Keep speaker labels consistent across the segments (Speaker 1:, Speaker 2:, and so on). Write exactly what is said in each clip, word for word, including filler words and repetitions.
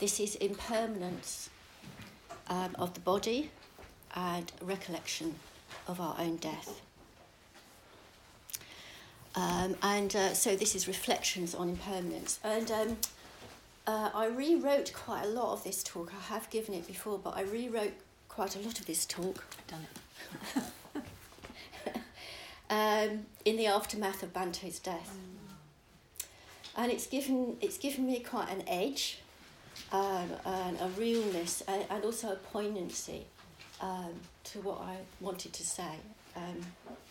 Speaker 1: this is impermanence um, of the body and recollection of our own death. Um, and uh, so this is reflections on impermanence. And um, uh, I rewrote quite a lot of this talk. I have given it before, but I rewrote quite a lot of this talk.
Speaker 2: I've done it.
Speaker 1: um, in the aftermath of Bante's death. Mm. And it's given it's given me quite an edge, um, and a realness, and, and also a poignancy um, to what I wanted to say. Um,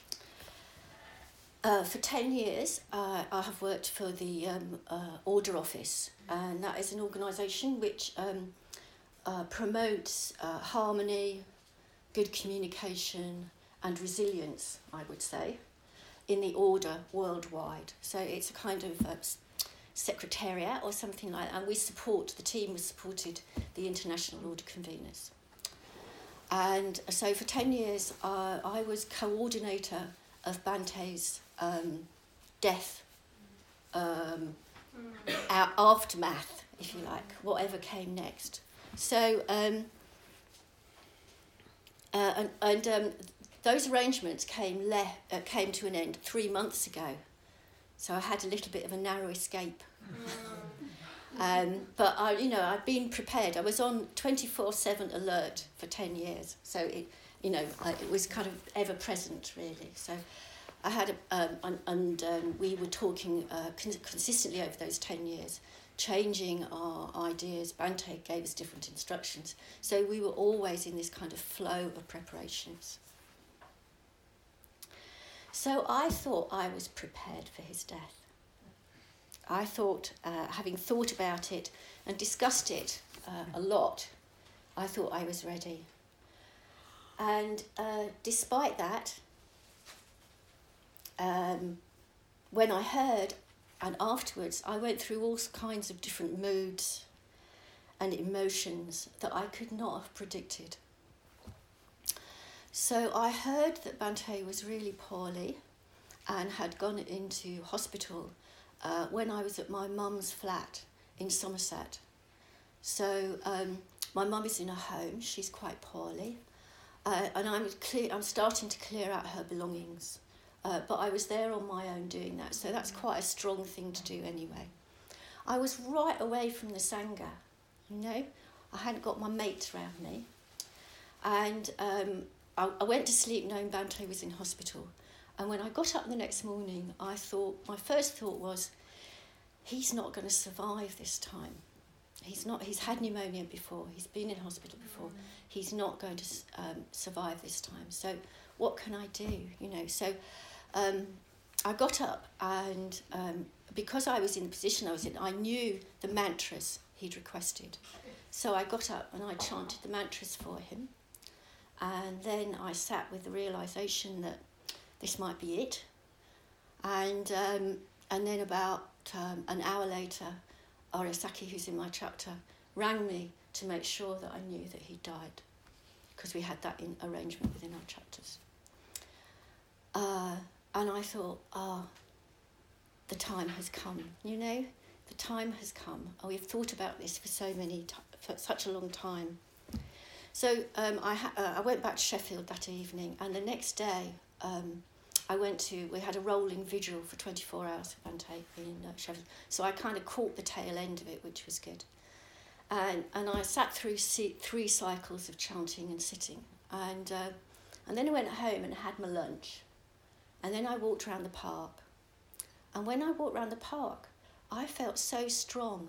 Speaker 1: Uh, for ten years, uh, I have worked for the um, uh, Order Office, and that is an organisation which um, uh, promotes uh, harmony, good communication and resilience, I would say, in the order worldwide. So it's a kind of uh, secretariat or something like that, and we support, the team has supported the International Order Conveners. And so for ten years, uh, I was coordinator of Bante's um, death, um, our aftermath, if you like, whatever came next. So, um, uh, and, and um, those arrangements came le- uh, came to an end three months ago. So I had a little bit of a narrow escape. um, but I, you know, I'd been prepared. I was on twenty-four seven alert for ten years. So it, you know, I, it was kind of ever present, really. So I had, a, um, and, and um, we were talking uh, con- consistently over those ten years, changing our ideas. Bante gave us different instructions. So we were always in this kind of flow of preparations. So I thought I was prepared for his death. I thought, uh, having thought about it and discussed it uh, a lot, I thought I was ready. And uh, despite that, Um, when I heard, and afterwards, I went through all kinds of different moods and emotions that I could not have predicted. So I heard that Bante was really poorly and had gone into hospital uh, when I was at my mum's flat in Somerset. So um, my mum is in a home, she's quite poorly, uh, and I'm, clear, I'm starting to clear out her belongings. Uh, but I was there on my own doing that, so that's quite a strong thing to do anyway. I was right away from the Sangha, you know. I hadn't got my mates around me. And um, I, I went to sleep knowing Bante was in hospital. And when I got up the next morning, I thought, my first thought was, he's not going to survive this time. He's not. He's had pneumonia before, he's been in hospital before. He's not going to um, survive this time. So what can I do, you know? So Um, I got up and um, because I was in the position I was in, I knew the mantras he'd requested. So I got up and I chanted the mantras for him. And then I sat with the realisation that this might be it. And um, and then about um, an hour later, Arasaki, who's in my chapter, rang me to make sure that I knew that he died, because we had that in arrangement within our chapters. Uh, and I thought, ah, oh, the time has come, you know, the time has come. Oh, we've thought about this for so many, t- for such a long time. So um, I, ha- uh, I went back to Sheffield that evening, and the next day um, I went to, we had a rolling vigil for twenty-four hours for Bante in uh, Sheffield. So I kind of caught the tail end of it, which was good. And and I sat through c- three cycles of chanting and sitting. And, uh, and then I went home and had my lunch. And then I walked around the park. And when I walked around the park, I felt so strong.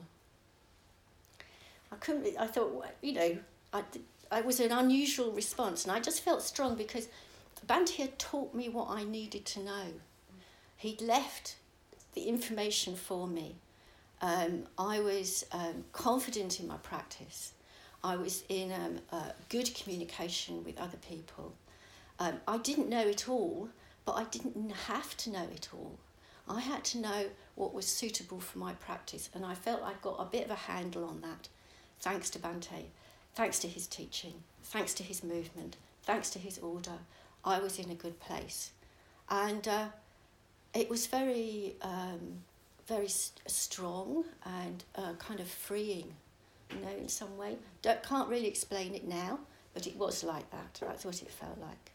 Speaker 1: I couldn't, I thought, you know, I, I was an unusual response. And I just felt strong because Bante had taught me what I needed to know. He'd left the information for me. Um, I was um, confident in my practice. I was in um, uh, good communication with other people. Um, I didn't know it all, but I didn't have to know it all. I had to know what was suitable for my practice, and I felt I'd got a bit of a handle on that, thanks to Bante, thanks to his teaching, thanks to his movement, thanks to his order. I was in a good place. And uh, it was very, um, very st- strong and uh, kind of freeing you know, in some way. Don't, can't really explain it now, but it was like that. That's what it felt like.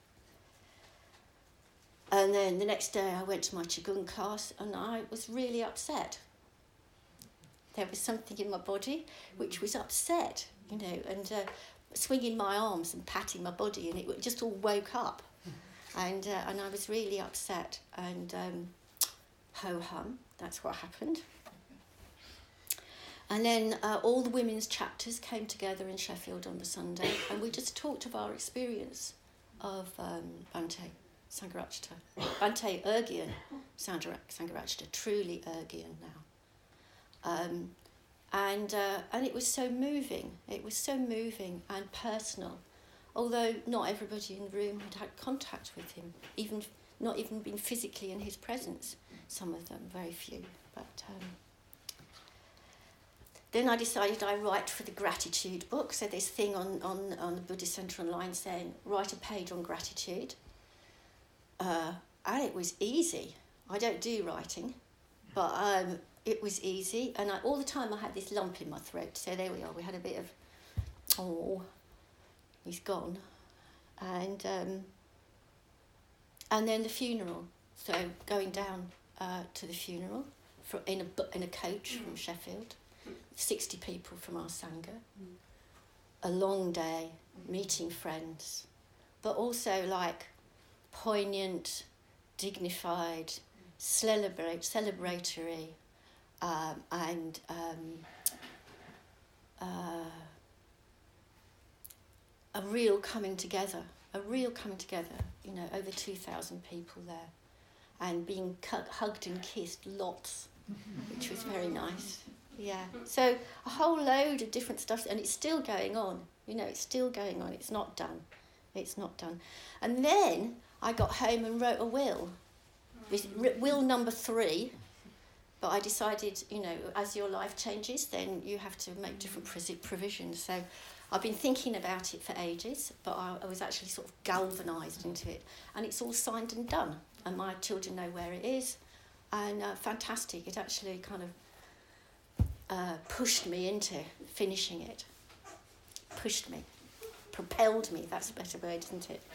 Speaker 1: And then the next day I went to my Qigong class and I was really upset. There was something in my body which was upset, you know, and uh, swinging my arms and patting my body, and it just all woke up. And uh, and I was really upset, and um, ho-hum, that's what happened. And then uh, all the women's chapters came together in Sheffield on the Sunday, and we just talked of our experience of um, Bhante Sangharakshita. Bhante Urgyen Sangharakshita, truly Urgyen now. Um, and uh, and it was so moving. It was so moving and personal. Although not everybody in the room had had contact with him, even not even been physically in his presence. Some of them, very few. But um, then I decided I'd write for the gratitude book. So this thing on, on, on the Buddhist Centre Online saying, write a page on gratitude. Uh, and it was easy. I don't do writing, but um, it was easy. And I, all the time I had this lump in my throat. So there we are. We had a bit of, oh, he's gone. And um, and then the funeral. So going down uh, to the funeral for, in a in a coach from Sheffield, sixty people from our Sangha. A long day, meeting friends, but also like poignant, dignified, celebrate, celebratory, um, and um, uh, a real coming together, a real coming together, you know, over two thousand people there, and being cu- hugged and kissed lots, which was very nice. Yeah, so a whole load of different stuff, and it's still going on, you know, it's still going on, it's not done, it's not done. And then I got home and wrote a will, this, will number three, but I decided, you know, as your life changes, then you have to make different provisions. So I've been thinking about it for ages, but I, I was actually sort of galvanised into it. And it's all signed and done. And my children know where it is. And uh, fantastic. It actually kind of uh, pushed me into finishing it. Pushed me. Propelled me. That's a better word, isn't it?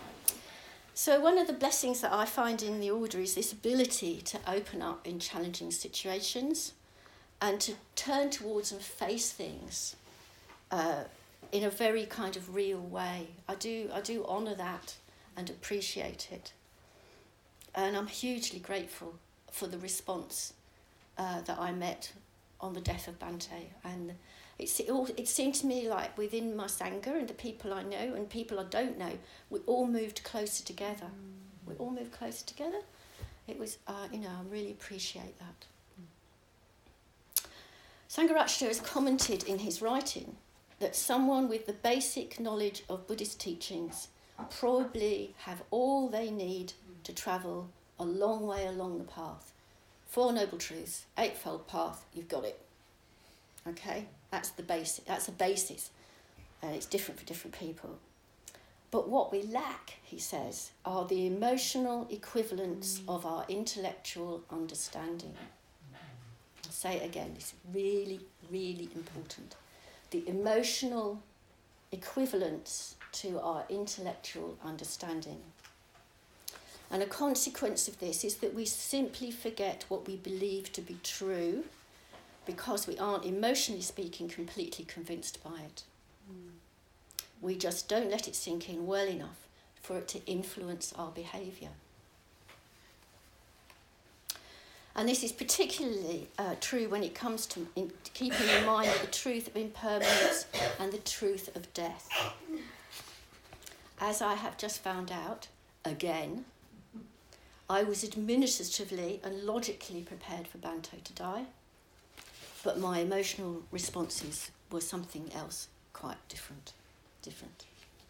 Speaker 1: So one of the blessings that I find in the order is this ability to open up in challenging situations and to turn towards and face things uh, in a very kind of real way. I do I do honour that and appreciate it. And I'm hugely grateful for the response uh, that I met on the death of Bhante. And it's, it, all, it seemed to me like within my Sangha and the people I know and people I don't know, we all moved closer together. Mm. We all moved closer together. It was, uh, you know, I really appreciate that. Mm. Sangharakshita has commented in his writing that someone with the basic knowledge of Buddhist teachings probably have all they need to travel a long way along the path. Four Noble Truths, Eightfold Path, you've got it. Okay? That's the basic. That's a basis. And it's different for different people. But what we lack, he says, are the emotional equivalents of our intellectual understanding. I'll say it again, it's really, really important. The emotional equivalents to our intellectual understanding. And a consequence of this is that we simply forget what we believe to be true because we aren't, emotionally speaking, completely convinced by it. Mm. We just don't let it sink in well enough for it to influence our behaviour. And this is particularly uh, true when it comes to in, keeping in mind the truth of impermanence and the truth of death. As I have just found out, again, I was administratively and logically prepared for Bhante to die, but my emotional responses were something else quite different. different.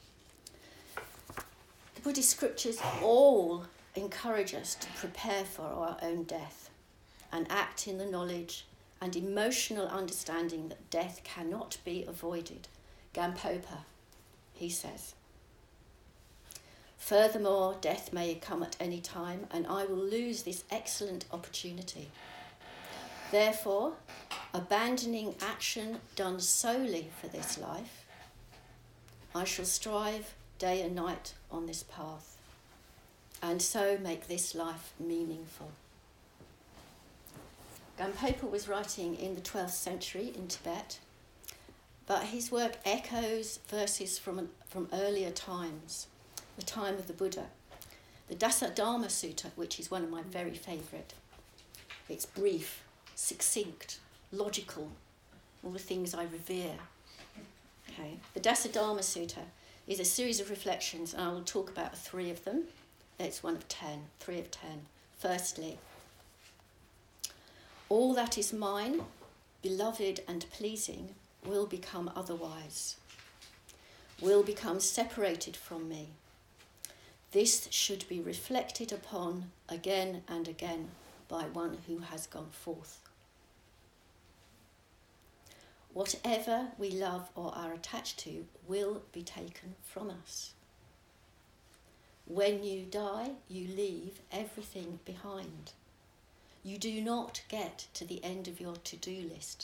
Speaker 1: The Buddhist scriptures all encourage us to prepare for our own death and act in the knowledge and emotional understanding that death cannot be avoided. Gampopa, he says. Furthermore, death may come at any time, and I will lose this excellent opportunity. Therefore, abandoning action done solely for this life, I shall strive day and night on this path, and so make this life meaningful. Gampopa was writing in the twelfth century in Tibet, but his work echoes verses from, from earlier times, the time of the Buddha. The Dasadharma Sutta, which is one of my very favourite. It's brief, succinct, logical, all the things I revere. Okay. The Dasadharma Sutta is a series of reflections, and I will talk about three of them. It's one of ten, three of ten. Firstly, all that is mine, beloved and pleasing, will become otherwise, will become separated from me. This should be reflected upon again and again by one who has gone forth. Whatever we love or are attached to will be taken from us. When you die, you leave everything behind. You do not get to the end of your to-do list.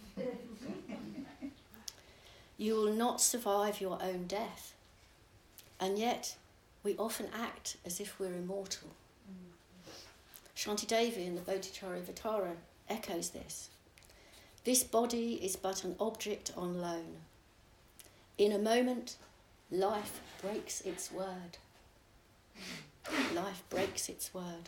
Speaker 1: You will not survive your own death, and yet we often act as if we're immortal. Shantidevi in the Bodhicharyavatara echoes this. This body is but an object on loan. In a moment, life breaks its word. Life breaks its word.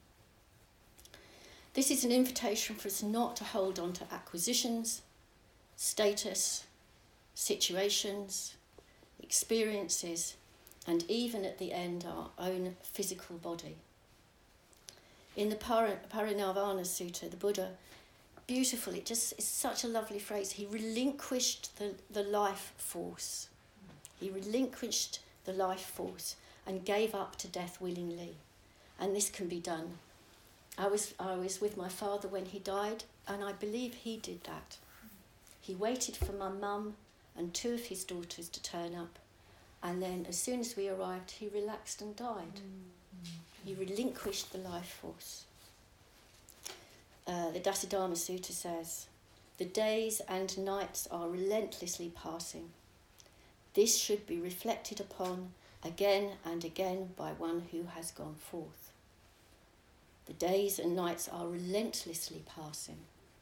Speaker 1: This is an invitation for us not to hold on to acquisitions, status, situations, experiences, and even at the end, our own physical body. In the Par- Parinirvana Sutta, the Buddha, beautiful, it just is such a lovely phrase. He relinquished the, the life force. He relinquished the life force and gave up to death willingly. And this can be done. I was I was with my father when he died, and I believe he did that. He waited for my mum and two of his daughters to turn up, and then as soon as we arrived, he relaxed and died. Mm-hmm. He relinquished the life force. Uh, the Dasadharma Sutta says, the days and nights are relentlessly passing. This should be reflected upon again and again by one who has gone forth. The days and nights are relentlessly passing.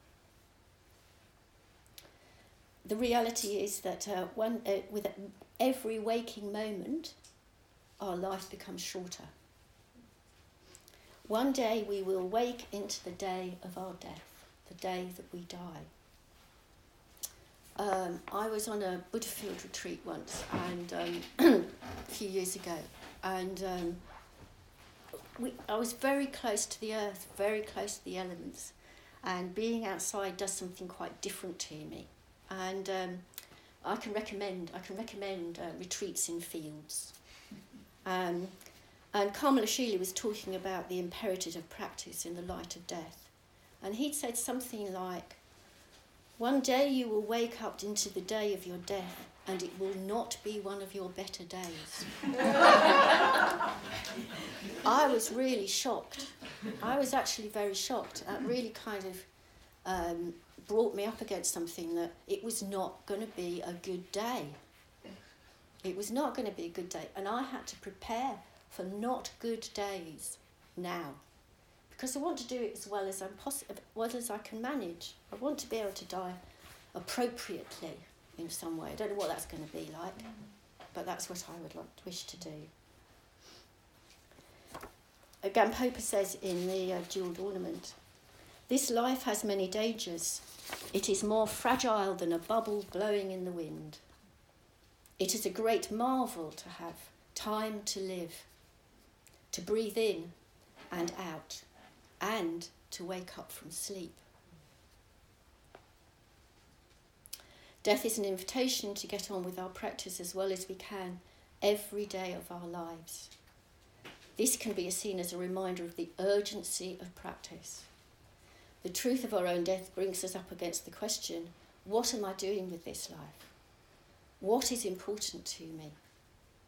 Speaker 1: The reality is that uh, one, uh, with every waking moment, our life becomes shorter. One day we will wake into the day of our death, the day that we die. Um, I was on a Buddha field retreat once, and um, a few years ago, and um, we, I was very close to the earth, very close to the elements, and being outside does something quite different to me. And um, I can recommend I can recommend uh, retreats in fields. Um, and Kamala Shili was talking about the imperative of practice in the light of death, and he'd said something like, "One day you will wake up into the day of your death, and it will not be one of your better days." I was really shocked. I was actually very shocked. That really kind of um, brought me up against something, that it was not going to be a good day. It was not going to be a good day. And I had to prepare for not good days now, because I want to do it as well as I'm poss- well as I can manage. I want to be able to die appropriately in some way. I don't know what that's going to be like, but that's what I would like, wish to do. Gampopa says in the uh, Jewelled Ornament, this life has many dangers. It is more fragile than a bubble blowing in the wind. It is a great marvel to have time to live, to breathe in and out, and to wake up from sleep. Death is an invitation to get on with our practice as well as we can every day of our lives. This can be seen as a reminder of the urgency of practice. The truth of our own death brings us up against the question, what am I doing with this life? What is important to me?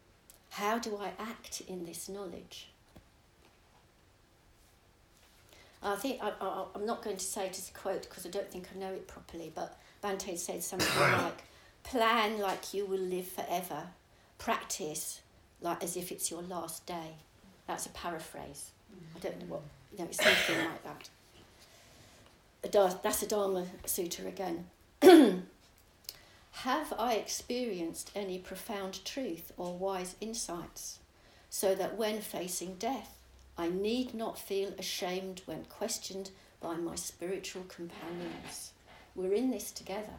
Speaker 1: How do I act in this knowledge? I think, I, I, I'm not going to say it as a quote because I don't think I know it properly, but Bhante said something like, plan like you will live forever, practice like as if it's your last day. That's a paraphrase. I don't know what, you know, it's something like that. A Dar- that's a Dharma Sutta again. Have I experienced any profound truth or wise insights, so that when facing death, I need not feel ashamed when questioned by my spiritual companions? We're in this together.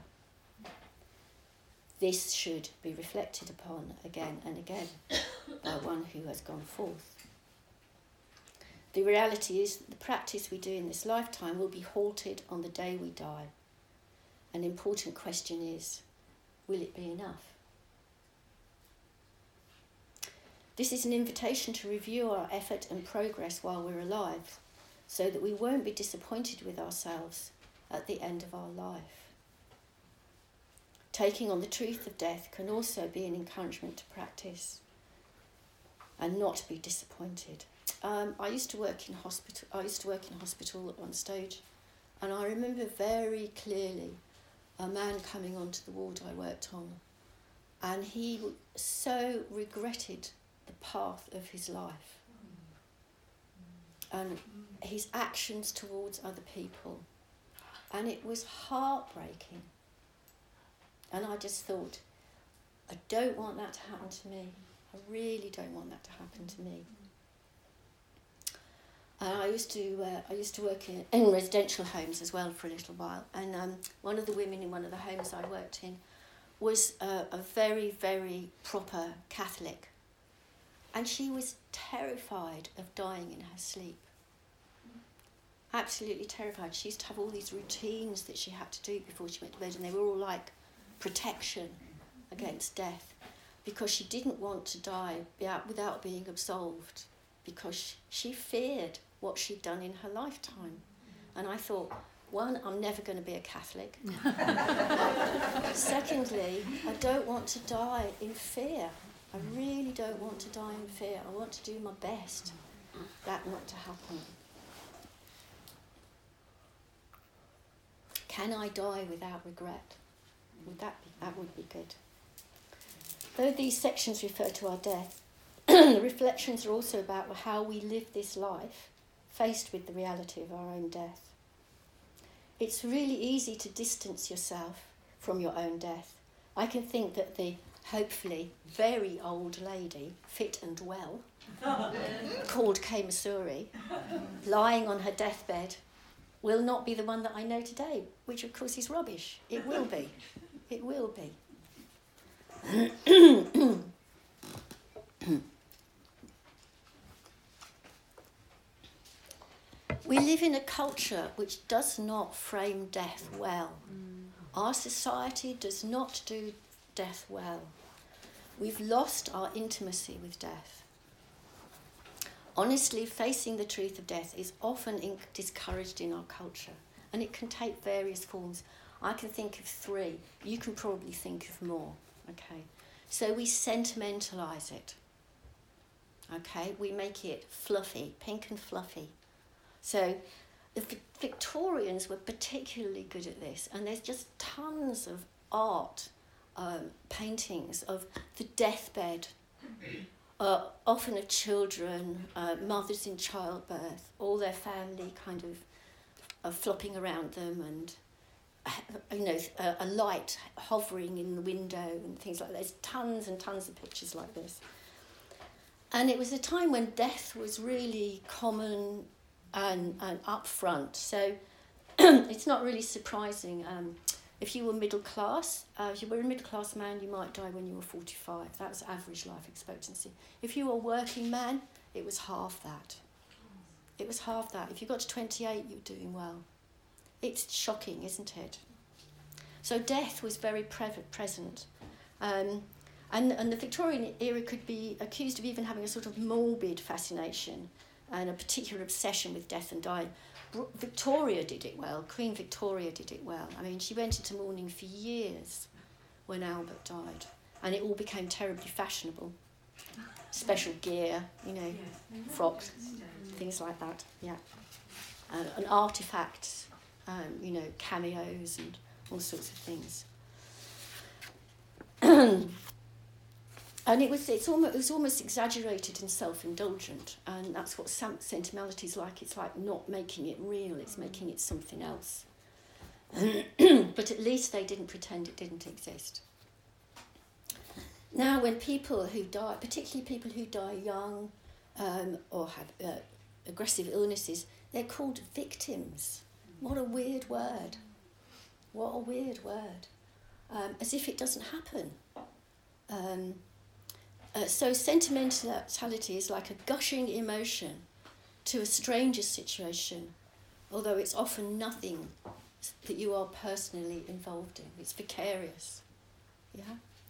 Speaker 1: This should be reflected upon again and again by one who has gone forth. The reality is the practice we do in this lifetime will be halted on the day we die. An important question is, will it be enough? This is an invitation to review our effort and progress while we're alive, so that we won't be disappointed with ourselves at the end of our life. Taking on the truth of death can also be an encouragement to practice and not be disappointed. Um, I used to work in hospital. I used to work in hospital at one stage, and I remember very clearly a man coming onto the ward I worked on, and he so regretted the path of his life and his actions towards other people, and it was heartbreaking. And I just thought, I don't want that to happen to me. I really don't want that to happen to me. And I used to uh, I used to work in, in residential homes as well for a little while. And um, one of the women in one of the homes I worked in was uh, a very, very proper Catholic. And she was terrified of dying in her sleep. Absolutely terrified. She used to have all these routines that she had to do before she went to bed, and they were all like protection against death, because she didn't want to die without being absolved, because she feared what she'd done in her lifetime. And I thought, one, I'm never going to be a Catholic. Secondly, I don't want to die in fear. I really don't want to die in fear. I want to do my best for that not to happen. Can I die without regret? Would that be, that would be good. Though these sections refer to our death, the reflections are also about how we live this life, faced with the reality of our own death. It's really easy to distance yourself from your own death. I can think that the hopefully very old lady, fit and well, called Kamasuri, lying on her deathbed, will not be the one that I know today, which of course is rubbish. It will be. It will be. We live in a culture which does not frame death well. Mm. Our society does not do death well. We've lost our intimacy with death. Honestly, facing the truth of death is often in- discouraged in our culture, and it can take various forms. I can think of three. You can probably think of more. Okay, so we sentimentalise it. Okay, we make it fluffy, pink and fluffy. So the Victorians were particularly good at this, and there's just tons of art, um, paintings of the deathbed, uh, often of children, uh, mothers in childbirth, all their family kind of uh, flopping around them, and you know, a, a light hovering in the window and things like that. There's tons and tons of pictures like this. And it was a time when death was really common and, and upfront. So it's not really surprising. Um, if you were middle class, uh, if you were a middle class man, you might die when you were forty-five. That was average life expectancy. If you were a working man, it was half that. It was half that. If you got to twenty-eight, you were doing well. It's shocking, isn't it? So death was very pre- present. Um, and, and the Victorian era could be accused of even having a sort of morbid fascination and a particular obsession with death and dying. Victoria did it well. Queen Victoria did it well. I mean, she went into mourning for years when Albert died, and it all became terribly fashionable. Special gear, you know, frocks, things like that, yeah. uh, and artifacts, um, you know, cameos and all sorts of things. And it was it's almost it was almost exaggerated and self-indulgent, and that's what sentimentality is like. It's like not making it real; it's making it something else. But at least they didn't pretend it didn't exist. Now, when people who die, particularly people who die young um, or have uh, aggressive illnesses, they're called victims. What a weird word. What a weird word. Um, as if it doesn't happen. Um, uh, so sentimentality is like a gushing emotion to a stranger's situation, although it's often nothing that you are personally involved in. It's vicarious. Yeah.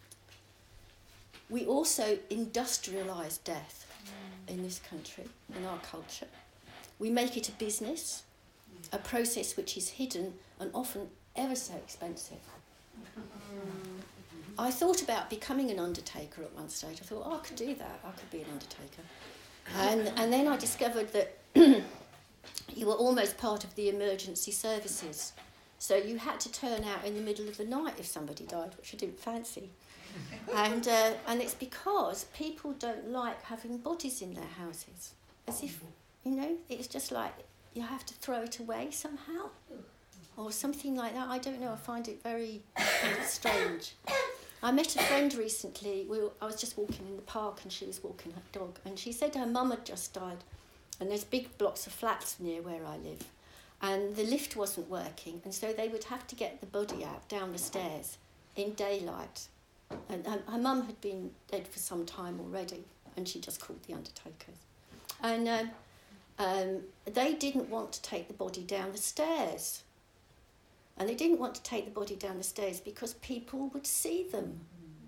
Speaker 1: We also industrialise death mm. in this country, in our culture. We make it a business, a process which is hidden and often ever so expensive. Mm. I thought about becoming an undertaker at one stage. I thought, oh, I could do that. I could be an undertaker. And, and then I discovered that you were almost part of the emergency services. So you had to turn out in the middle of the night if somebody died, which I didn't fancy. And uh, and it's because people don't like having bodies in their houses. As if, you know, it's just like you have to throw it away somehow. Or something like that. I don't know, I find it very kind of strange. I met a friend recently. We were, I was just walking in the park and she was walking her dog. And she said her mum had just died. And there's big blocks of flats near where I live. And the lift wasn't working. And so they would have to get the body out down the stairs in daylight. And her, her mum had been dead for some time already. And she just called the undertakers. And um, um, they didn't want to take the body down the stairs. And they didn't want to take the body down the stairs because people would see them.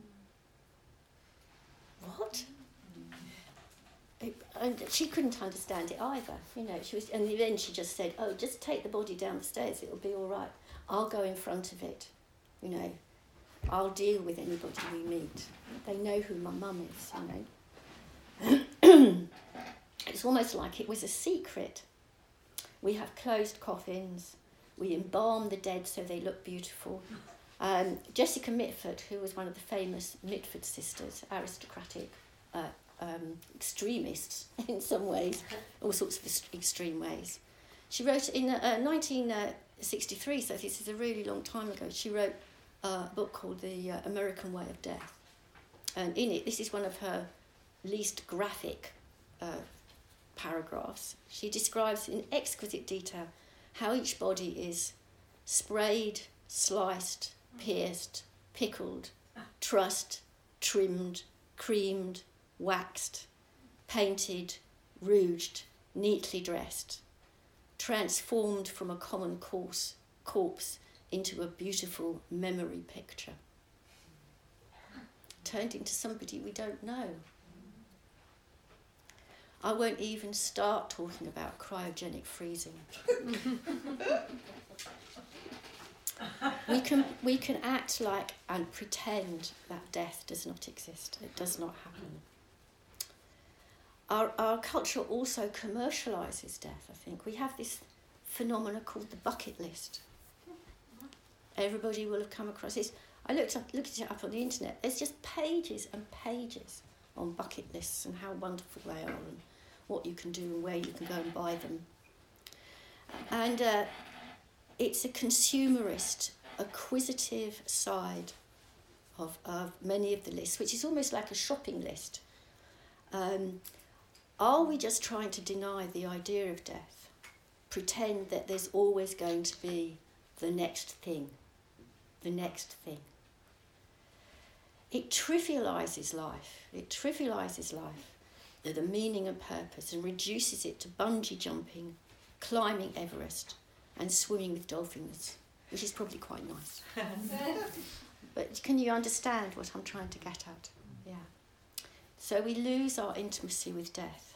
Speaker 1: What? It, and she couldn't understand it either. You know, she was, and then she just said, "Oh, just take the body down the stairs. It'll be all right. I'll go in front of it. You know, I'll deal with anybody we meet. They know who my mum is. You know." It's almost like it was a secret. We have closed coffins. We embalm the dead so they look beautiful. Um, Jessica Mitford, who was one of the famous Mitford sisters, aristocratic uh, um, extremists in some ways, all sorts of extreme ways. She wrote in uh, nineteen sixty-three, so this is a really long time ago, she wrote a book called The uh, American Way of Death. And in it, this is one of her least graphic uh, paragraphs. She describes in exquisite detail how each body is sprayed, sliced, pierced, pickled, trussed, trimmed, creamed, waxed, painted, rouged, neatly dressed, transformed from a common corpse, corpse into a beautiful memory picture, turned into somebody we don't know. I won't even start talking about cryogenic freezing. we can we can act like and pretend that death does not exist. It does not happen. Our our culture also commercialises death, I think. We have this phenomenon called the bucket list. Everybody will have come across this. I looked up, looked it up on the internet. There's just pages and pages on bucket lists and how wonderful they are and what you can do and where you can go and buy them. And uh, it's a consumerist, acquisitive side of, of many of the lists, which is almost like a shopping list. Um, are we just trying to deny the idea of death? Pretend that there's always going to be the next thing, the next thing. It trivialises life. It trivialises life. The meaning and purpose, and reduces it to bungee jumping, climbing Everest, and swimming with dolphins, which is probably quite nice. But can you understand what I'm trying to get at? Yeah. So we lose our intimacy with death.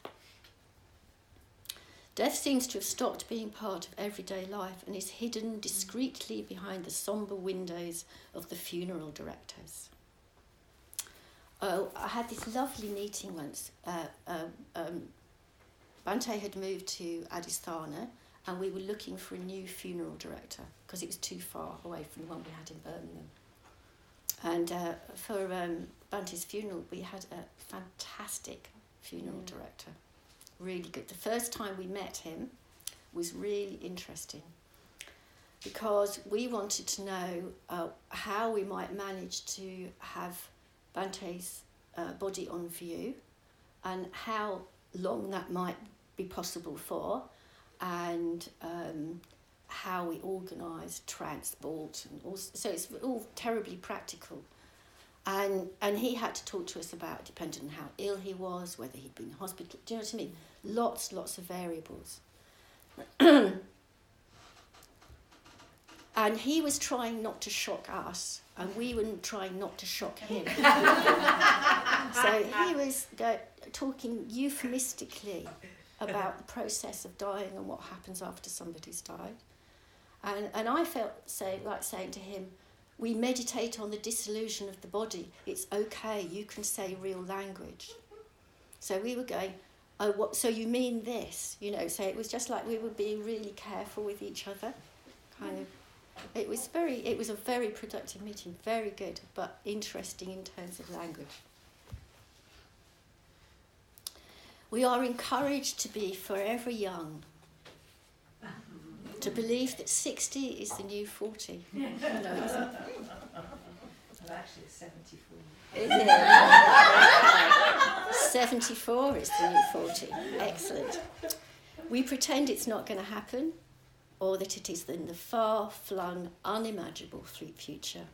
Speaker 1: Death seems to have stopped being part of everyday life and is hidden discreetly behind the sombre windows of the funeral directors. Oh, I had this lovely meeting once. Uh, uh, um, Bhante had moved to Addis Thana, and we were looking for a new funeral director because it was too far away from the one we had in Birmingham. And uh, for um, Bante's funeral, we had a fantastic funeral mm. director, really good. The first time we met him was really interesting because we wanted to know uh, how we might manage to have Bante's uh, body on view and how long that might be possible for, and um, how we organise transport, and all, so it's all terribly practical. And and he had to talk to us about, depending on how ill he was, whether he'd been in hospital, do you know what I mean? Lots, lots of variables. And he was trying not to shock us, and we were trying not to shock him. So he was go, talking euphemistically about the process of dying and what happens after somebody's died. And and I felt say like saying to him, we meditate on the dissolution of the body. It's okay, you can say real language. So we were going, oh, what? So you mean this? You know, so it was just like we were being really careful with each other, kind of. It was very, it was a very productive meeting, very good, but interesting in terms of language. We are encouraged to be forever young, to believe that sixty is the new forty. No, isn't it?
Speaker 2: Well, actually, it's seventy-four.
Speaker 1: Is it? seventy-four is the new forty. Excellent. We pretend it's not going to happen, or that it is in the far-flung, unimaginable future.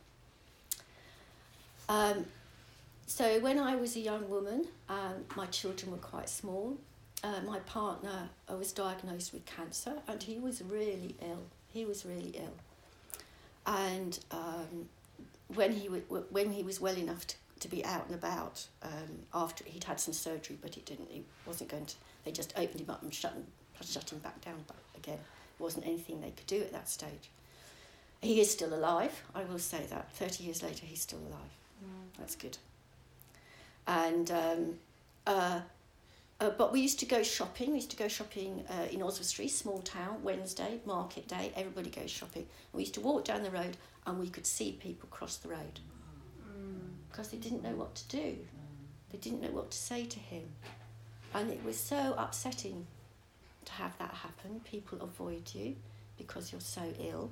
Speaker 1: Um, so when I was a young woman, um, my children were quite small. Uh, my partner uh, was diagnosed with cancer, and he was really ill. He was really ill. And um, when he w- when he was well enough to, to be out and about, um, after he'd had some surgery, but it didn't. He wasn't going to. They just opened him up and shut him, shut him back down back again. Wasn't anything they could do at that stage. He is still alive, I will say that. thirty years later, he's still alive. Mm. That's good. And, um, uh, uh, but we used to go shopping. We used to go shopping uh, in Oswestry, small town, Wednesday, market day, everybody goes shopping. We used to walk down the road and we could see people cross the road because mm. they didn't know what to do. They didn't know what to say to him. And it was so upsetting to have that happen. People avoid you because you're so ill.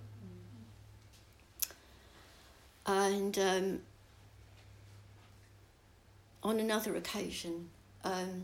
Speaker 1: Mm. And um, on another occasion, um,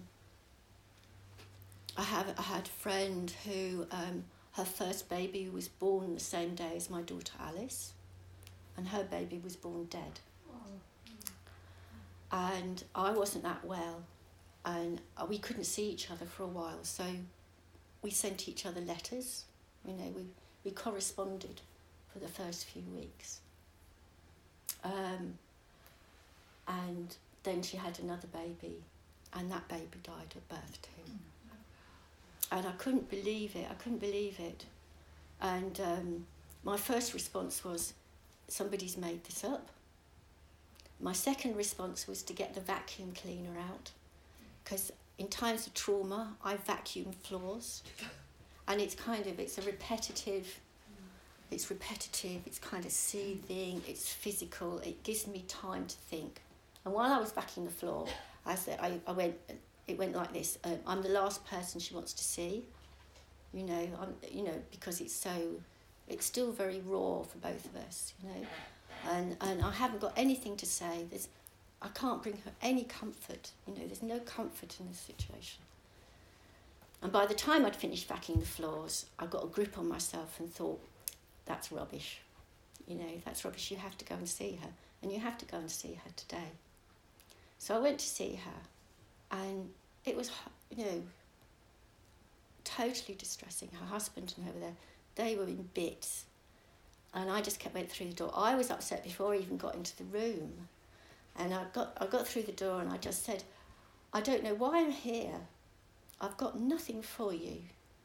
Speaker 1: I have I had a friend who um, her first baby was born the same day as my daughter Alice, and her baby was born dead. Oh. And I wasn't that well, and we couldn't see each other for a while, so we sent each other letters. You know, we, we corresponded for the first few weeks. Um, and then she had another baby, and that baby died at birth too. And I couldn't believe it, I couldn't believe it. And um, my first response was, somebody's made this up. My second response was to get the vacuum cleaner out, because in times of trauma, I vacuum floors, and it's kind of, it's a repetitive, it's repetitive, it's kind of soothing, it's physical, it gives me time to think. And while I was vacuuming the floor, I said, I, I went, it went like this, um, I'm the last person she wants to see, you know, I'm, you know, because it's so, it's still very raw for both of us, you know, and, and I haven't got anything to say. There's, I can't bring her any comfort, you know, there's no comfort in this situation. And by the time I'd finished vacuuming the floors, I got a grip on myself and thought, that's rubbish, you know, that's rubbish, you have to go and see her, and you have to go and see her today. So I went to see her, and it was, you know, totally distressing. Her husband and her were there, they were in bits, and I just kept went through the door. I was upset before I even got into the room. And I got I got through the door and I just said, I don't know why I'm here. I've got nothing for you.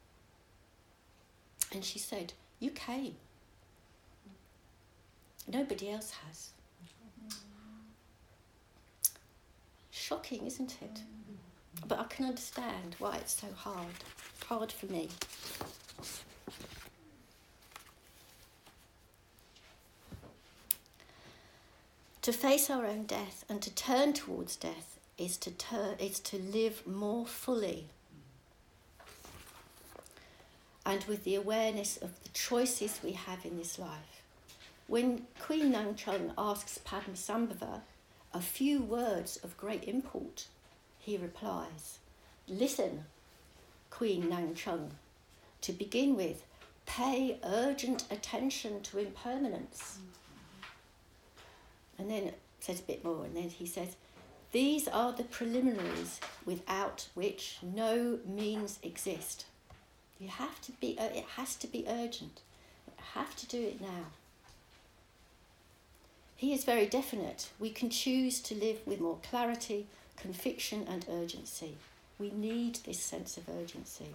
Speaker 1: And she said, you came. Nobody else has. Shocking, isn't it? But I can understand why it's so hard. Hard for me. To face our own death and to turn towards death is to turn, is to live more fully, and with the awareness of the choices we have in this life. When Queen Nang Chung asks Padmasambhava a few words of great import, he replies, "Listen, Queen Nang Chung, to begin with, pay urgent attention to impermanence." And then it says a bit more, and then he says, "These are the preliminaries without which no means exist." You have to be, uh, it has to be urgent. You have to do it now. He is very definite. We can choose to live with more clarity, conviction and urgency. We need this sense of urgency.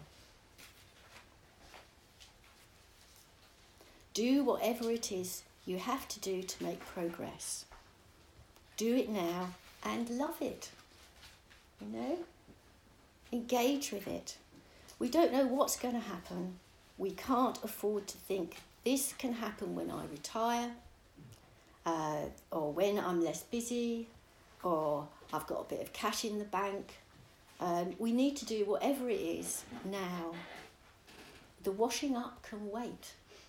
Speaker 1: Do whatever it is you have to do to make progress. Do it now and love it. You know? Engage with it. We don't know what's going to happen. We can't afford to think this can happen when I retire, uh, or when I'm less busy, or I've got a bit of cash in the bank. Um, we need to do whatever it is now. The washing up can wait.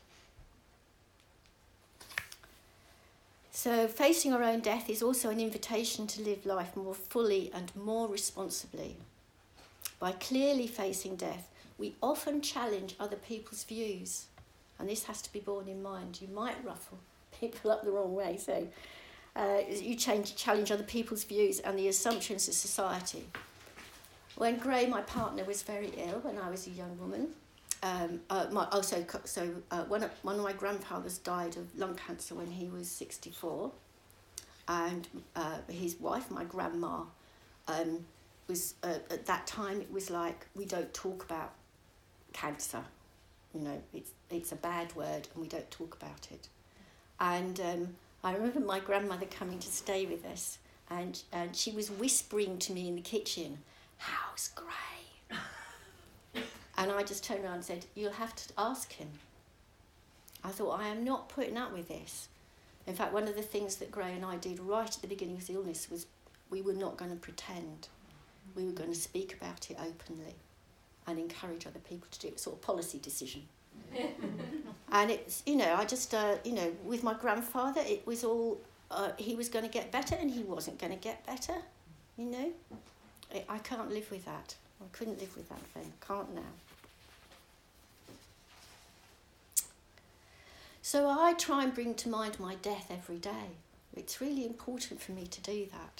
Speaker 1: So facing our own death is also an invitation to live life more fully and more responsibly. By clearly facing death, we often challenge other people's views. And this has to be borne in mind. You might ruffle people up the wrong way. So uh, you change, challenge other people's views and the assumptions of society. When Gray, my partner, was very ill when I was a young woman, um, uh, my, also, so uh, one, of, one of my grandfathers died of lung cancer when he was sixty-four. And uh, his wife, my grandma, um, was uh, at that time it was like, we don't talk about cancer, you know, it's it's a bad word and we don't talk about it. And um, I remember my grandmother coming to stay with us, and and she was whispering to me in the kitchen, "How's Gray?" And I just turned around and said, "You'll have to ask him." I thought, I am not putting up with this. In fact, one of the things that Gray and I did right at the beginning of his illness was we were not going to pretend. We were going to speak about it openly and encourage other people to do it. Sort of policy decision. And it's, you know, I just, uh, you know, with my grandfather, it was all, uh, he was going to get better and he wasn't going to get better, you know. I, I can't live with that. I couldn't live with that then. Can't now. So I try and bring to mind my death every day. It's really important for me to do that.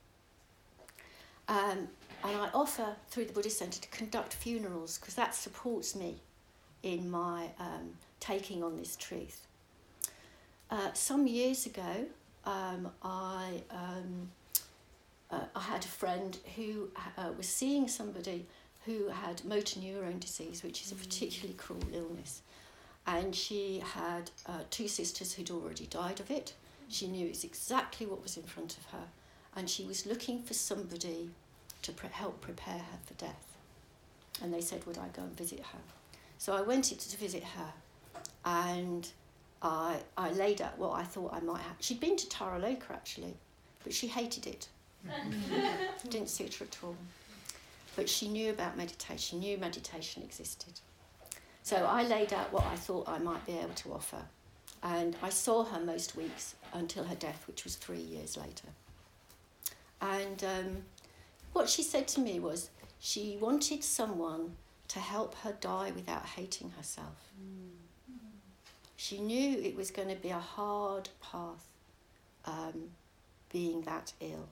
Speaker 1: Um, and I offer, through the Buddhist Centre, to conduct funerals, because that supports me in my um, taking on this truth. Uh, some years ago, um, I um, uh, I had a friend who uh, was seeing somebody who had motor neurone disease, which is a particularly cruel illness. And she had uh, two sisters who'd already died of it. She knew exactly what was in front of her. And she was looking for somebody to pre- help prepare her for death. And they said, would I go and visit her? So I went to, to visit her, and I I laid out what I thought I might have. She'd been to Tara Loka, actually, but she hated it. Didn't suit her at all. But she knew about meditation. She knew meditation existed. So I laid out what I thought I might be able to offer. And I saw her most weeks until her death, which was three years later. And um, what she said to me was she wanted someone to help her die without hating herself. Mm. She knew it was going to be a hard path, um, being that ill.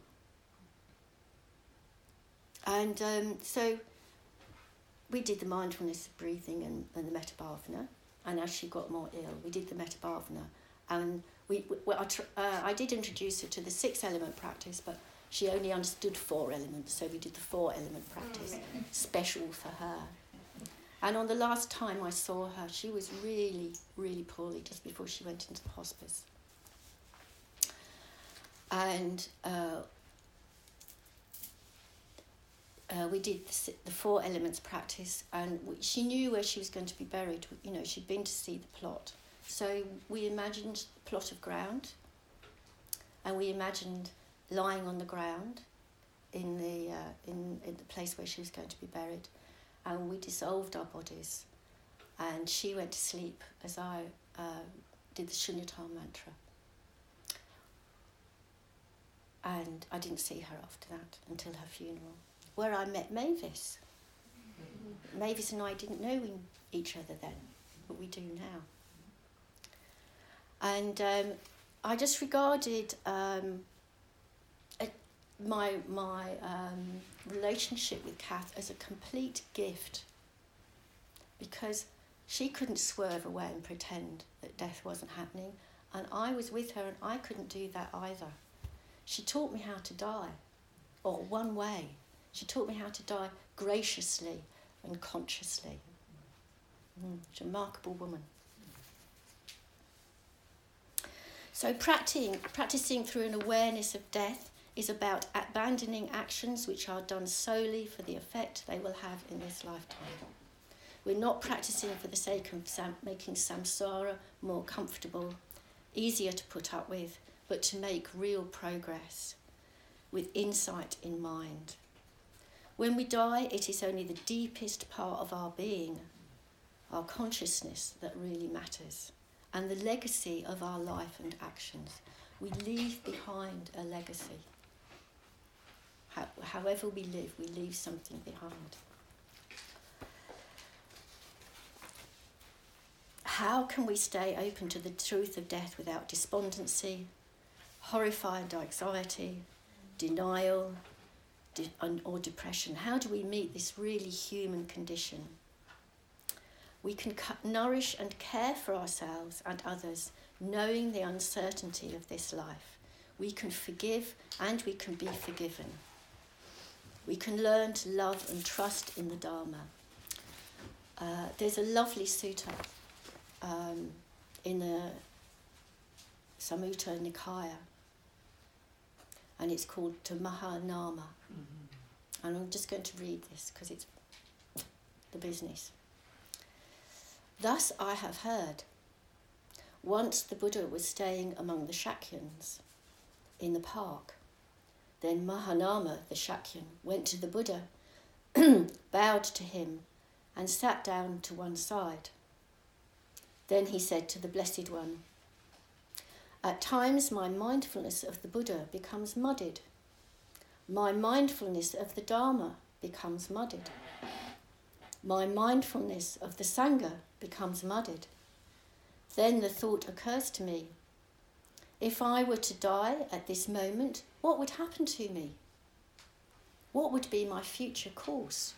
Speaker 1: And um, so we did the mindfulness of breathing and, and the Metta Bhavana. And as she got more ill, we did the Metta Bhavana. And we, we, well, I, tr- uh, I did introduce her to the six element practice, but she only understood four elements, so we did the four element practice, special for her. And on the last time I saw her, she was really, really poorly just before she went into the hospice. And uh, uh, we did the, the four elements practice, and we, she knew where she was going to be buried. You know, she'd been to see the plot. So we imagined the plot of ground, and we imagined lying on the ground in the uh, in, in the place where she was going to be buried, and we dissolved our bodies, and she went to sleep as I uh, did the Shunyata mantra. And I didn't see her after that until her funeral, where I met Mavis. Mavis and I didn't know each other then, but we do now. And um, I just regarded um, a, my my um, relationship with Kath as a complete gift, because she couldn't swerve away and pretend that death wasn't happening, and I was with her and I couldn't do that either. She taught me how to die, or one way. She taught me how to die graciously and consciously. Mm, she's a remarkable woman. So practicing, practicing through an awareness of death is about abandoning actions which are done solely for the effect they will have in this lifetime. We're not practicing for the sake of sam- making samsara more comfortable, easier to put up with, but to make real progress with insight in mind. When we die, it is only the deepest part of our being, our consciousness, that really matters, and the legacy of our life and actions. We leave behind a legacy. How, however we live, we leave something behind. How can we stay open to the truth of death without despondency, horrified anxiety, denial, de- or depression? How do we meet this really human condition? We can cu- nourish and care for ourselves and others, knowing the uncertainty of this life. We can forgive and we can be forgiven. We can learn to love and trust in the Dharma. Uh, there's a lovely sutta um, in the Samyutta Nikaya, and it's called to Mahanama. Mm-hmm. And I'm just going to read this because it's the business. Thus I have heard. Once the Buddha was staying among the Shakyans in the park. Then Mahanama, the Shakyan, went to the Buddha, bowed to him, and sat down to one side. Then he said to the Blessed One, "At times my mindfulness of the Buddha becomes muddied. My mindfulness of the Dharma becomes muddied. My mindfulness of the Sangha becomes muddied. Then the thought occurs to me, if I were to die at this moment, what would happen to me? What would be my future course?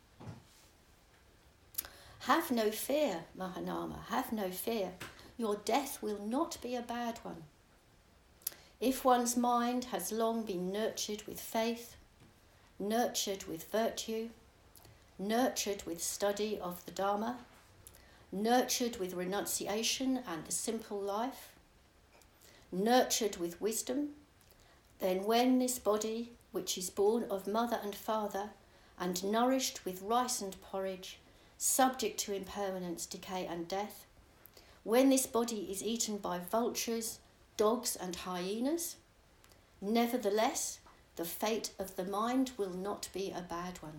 Speaker 1: Have no fear, Mahanama, have no fear. Your death will not be a bad one. If one's mind has long been nurtured with faith, nurtured with virtue, nurtured with study of the Dharma, nurtured with renunciation and the simple life, nurtured with wisdom, then when this body, which is born of mother and father, and nourished with rice and porridge, subject to impermanence, decay and death, when this body is eaten by vultures, dogs and hyenas, nevertheless, the fate of the mind will not be a bad one.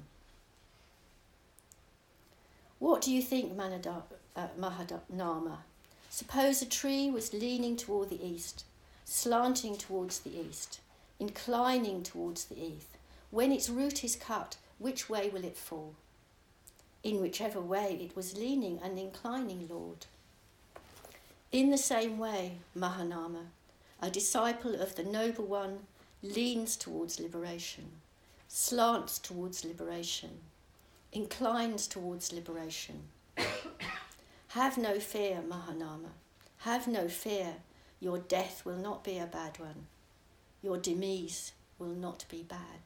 Speaker 1: What do you think, Manada, uh, Mahanama? Suppose a tree was leaning toward the east, slanting towards the east, inclining towards the east. When its root is cut, which way will it fall? In whichever way it was leaning and inclining, Lord. In the same way, Mahanama, a disciple of the Noble One leans towards liberation, slants towards liberation, inclines towards liberation. Have no fear, Mahanama. Have no fear. Your death will not be a bad one. Your demise will not be bad.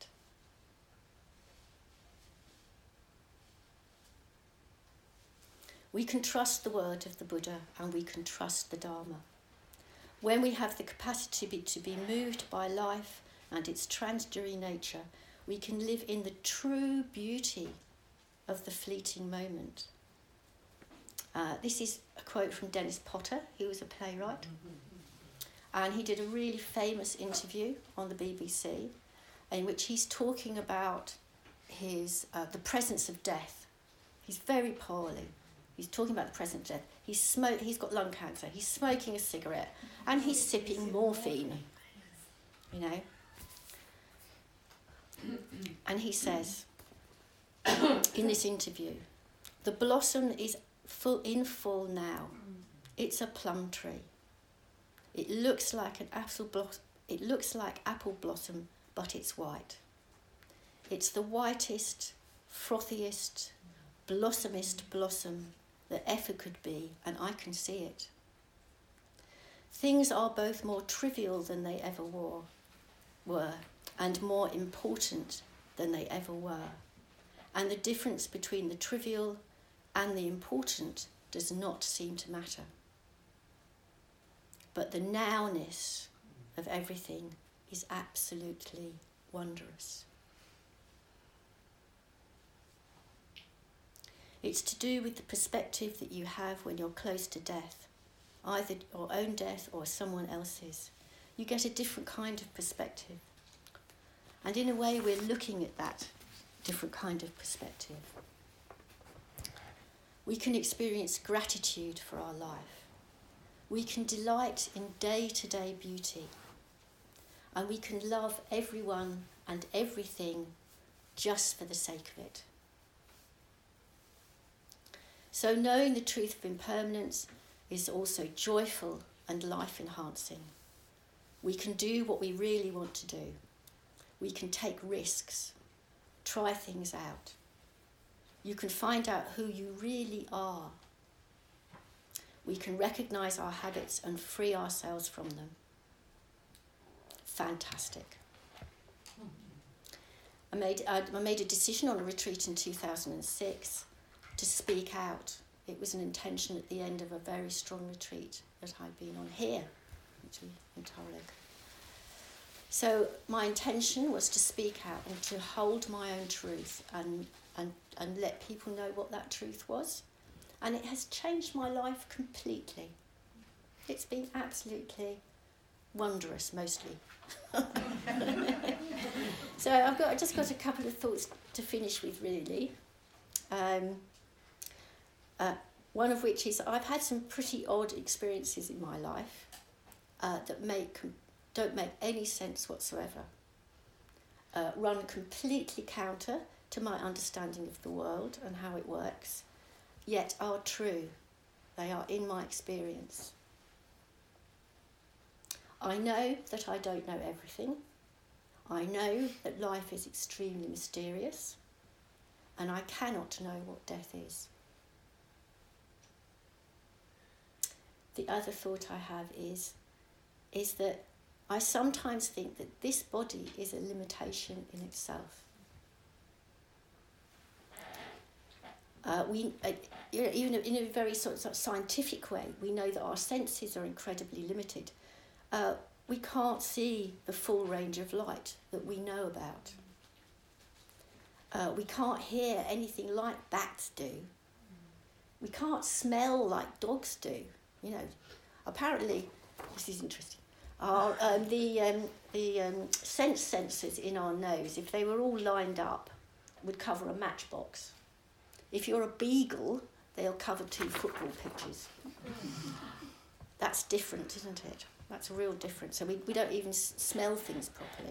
Speaker 1: We can trust the word of the Buddha and we can trust the Dharma. When we have the capacity to be, to be moved by life and its transitory nature, we can live in the true beauty of the fleeting moment. Uh, this is a quote from Dennis Potter, who was a playwright. And he did a really famous interview on the B B C in which he's talking about his uh, the presence of death. He's very poorly. He's talking about the presence of death. He's smoke. He's got lung cancer. He's smoking a cigarette and he's sipping morphine. You know. And he says in this interview, the blossom is full in full now. It's a plum tree. It looks like an apple blossom. It looks like apple blossom, but it's white. It's the whitest, frothiest, blossomest blossom that ever could be, and I can see it. Things are both more trivial than they ever were, were, and more important than they ever were. And the difference between the trivial and the important does not seem to matter. But the nowness of everything is absolutely wondrous. It's to do with the perspective that you have when you're close to death, either your own death or someone else's. You get a different kind of perspective. And in a way, we're looking at that different kind of perspective. We can experience gratitude for our life. We can delight in day-to-day beauty. And we can love everyone and everything just for the sake of it. So knowing the truth of impermanence is also joyful and life-enhancing. We can do what we really want to do. We can take risks, try things out. You can find out who you really are. We can recognise our habits and free ourselves from them. Fantastic. I made, I made a decision on a retreat in two thousand six to speak out. It was an intention at the end of a very strong retreat that I'd been on here, actually in Taurog. So my intention was to speak out and to hold my own truth and, and, and let people know what that truth was. And it has changed my life completely. It's been absolutely wondrous, mostly. So I've got I just got a couple of thoughts to finish with, really. Um, uh, one of which is I've had some pretty odd experiences in my life uh, that make don't make any sense whatsoever. Uh, run completely counter to my understanding of the world and how it works, yet are true. They are in my experience. I know that I don't know everything. I know that life is extremely mysterious, and I cannot know what death is. The other thought I have is, is that I sometimes think that this body is a limitation in itself. Uh, we, uh, you know, even in a very sort of scientific way, we know that our senses are incredibly limited. Uh, we can't see the full range of light that we know about. Uh, we can't hear anything like bats do. We can't smell like dogs do. You know, apparently, this is interesting. Our, um, the um, the um, sense sensors in our nose, if they were all lined up, would cover a matchbox. If you're a beagle, they'll cover two football pitches. That's different, isn't it? That's a real difference. So we, we don't even s- smell things properly.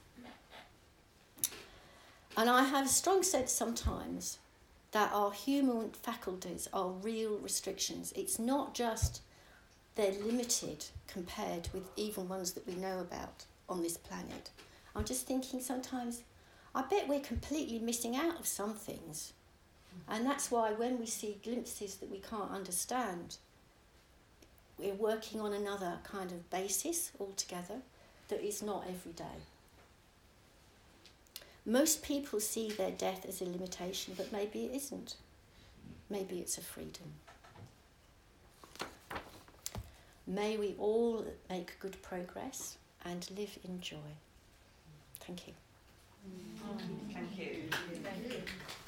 Speaker 1: And I have a strong sense sometimes that our human faculties are real restrictions. It's not just they're limited compared with even ones that we know about on this planet. I'm just thinking sometimes, I bet we're completely missing out of some things. And that's why when we see glimpses that we can't understand, we're working on another kind of basis altogether that is not every day. Most people see their death as a limitation, but maybe it isn't. Maybe it's a freedom. May we all make good progress and live in joy. Thank you.
Speaker 2: Thank you. Thank you.